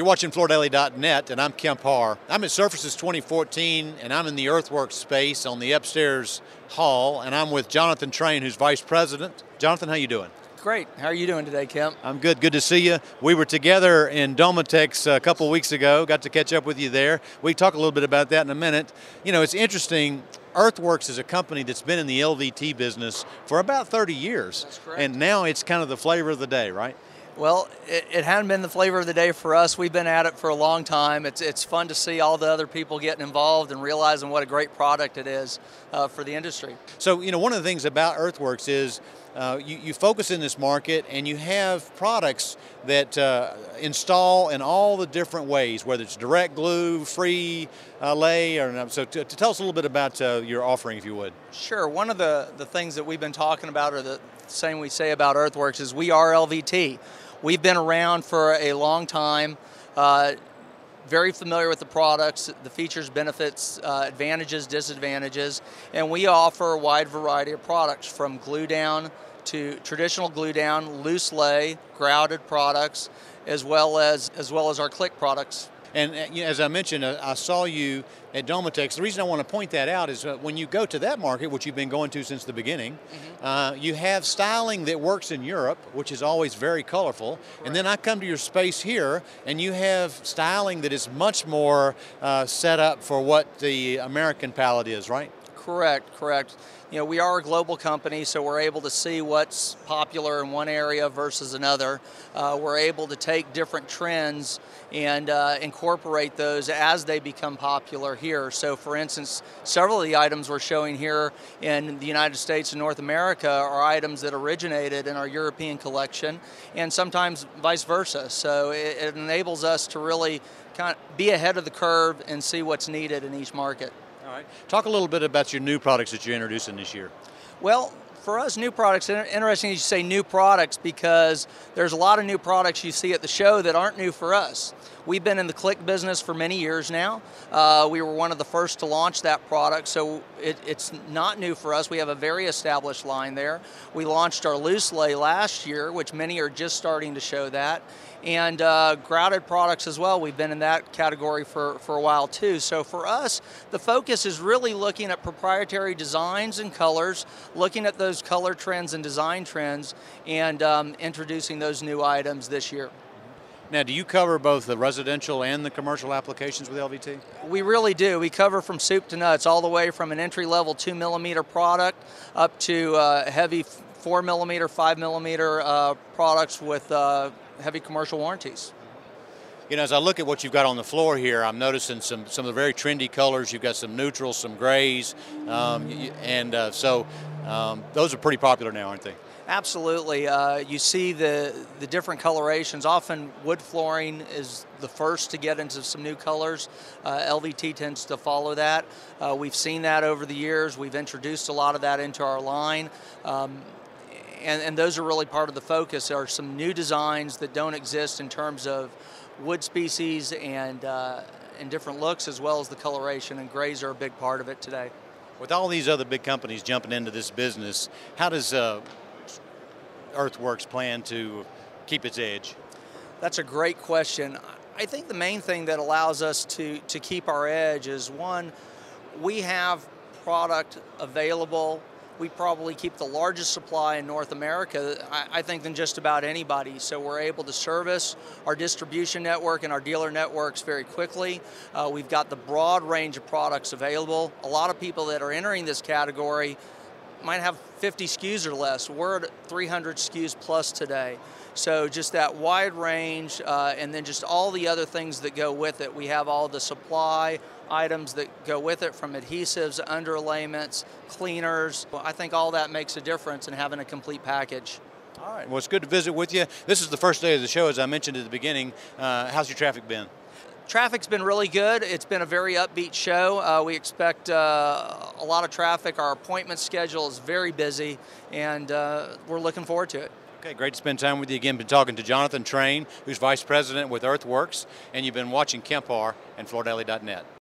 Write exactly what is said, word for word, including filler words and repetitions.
You're watching Florida Daily dot net, and I'm Kemp Harr. I'm at Surfaces twenty fourteen, and I'm in the Earthworks space on the upstairs hall, and I'm with Jonathan Train, who's Vice President. Jonathan, how you doing? Great. How are you doing today, Kemp? I'm good. Good to see you. We were together in Domotex a couple weeks ago. Got to catch up with you there. We can talk a little bit about that in a minute. You know, it's interesting. Earthworks is a company that's been in the L V T business for about thirty years. That's correct. And now it's kind of the flavor of the day, right? Well, it, it hadn't been the flavor of the day for us. We've been at it for a long time. It's it's fun to see all the other people getting involved and realizing what a great product it is uh, for the industry. So, you know, one of the things about Earthworks is uh, you, you focus in this market and you have products that uh, install in all the different ways, whether it's direct glue, free uh, lay, or so. To, to tell us a little bit about uh, your offering, if you would. Sure. One of the, the things that we've been talking about, or the same we say about Earthworks, is we are L V T. We've been around for a long time, uh, very familiar with the products, the features, benefits, uh, advantages, disadvantages, and we offer a wide variety of products from glue down to traditional glue down, loose lay, grouted products, as well as as well as our click products. And uh, you know, as I mentioned, uh, I saw you at Domotex. The reason I want to point that out is uh, when you go to that market, which you've been going to since the beginning, mm-hmm. uh, you have styling that works in Europe, which is always very colorful. Correct. And then I come to your space here, and you have styling that is much more uh, set up for what the American palette is, right? Correct, correct. You know, we are a global company, so we're able to see what's popular in one area versus another. Uh, we're able to take different trends and uh, incorporate those as they become popular here. So, for instance, several of the items we're showing here in the United States and North America are items that originated in our European collection, and sometimes vice versa. So it, it enables us to really kind of be ahead of the curve and see what's needed in each market. All right. Talk a little bit about your new products that you're introducing this year. Well, for us, new products, interesting you say new products because there's a lot of new products you see at the show that aren't new for us. We've been in the click business for many years now. Uh, we were one of the first to launch that product, so it, it's not new for us. We have a very established line there. We launched our loose lay last year, which many are just starting to show that. And uh, grouted products as well. We've been in that category for, for a while too. So for us, the focus is really looking at proprietary designs and colors, looking at those color trends and design trends, and um, introducing those new items this year. Now, do you cover both the residential and the commercial applications with L V T? We really do. We cover from soup to nuts, all the way from an entry-level two millimeter product up to uh, heavy four millimeter, five millimeter uh, products with uh, heavy commercial warranties. You know, as I look at what you've got on the floor here, I'm noticing some some of the very trendy colors. You've got some neutrals, some grays, um, and uh, so um, those are pretty popular now, aren't they? Absolutely. Uh, you see the, the different colorations. Often wood flooring is the first to get into some new colors. Uh, L V T tends to follow that. Uh, we've seen that over the years. We've introduced a lot of that into our line. Um, and, and those are really part of the focus. There are some new designs that don't exist in terms of wood species and, uh, and different looks, as well as the coloration, and grays are a big part of it today. With all these other big companies jumping into this business, how does uh, Earthworks plan to keep its edge? That's a great question. I think the main thing that allows us to, to keep our edge is, one, we have product available. We probably keep the largest supply in North America, I, I think, than just about anybody. So we're able to service our distribution network and our dealer networks very quickly. Uh, we've got the broad range of products available. A lot of people that are entering this category might have fifty S K Us or less. We're at three hundred S K Us plus today. So just that wide range, uh, and then just all the other things that go with it. We have all the supply items that go with it, from adhesives, underlayments, cleaners. I think all that makes a difference in having a complete package. All right, well, it's good to visit with you. This is the first day of the show, as I mentioned at the beginning. Uh, how's your traffic been? Traffic's been really good. It's been a very upbeat show. Uh, we expect uh, a lot of traffic. Our appointment schedule is very busy, and uh, we're looking forward to it. Okay, great to spend time with you again. Been talking to Jonathan Train, who's Vice President with Earthworks, and you've been watching Kemp Harr and Florida Daily dot net.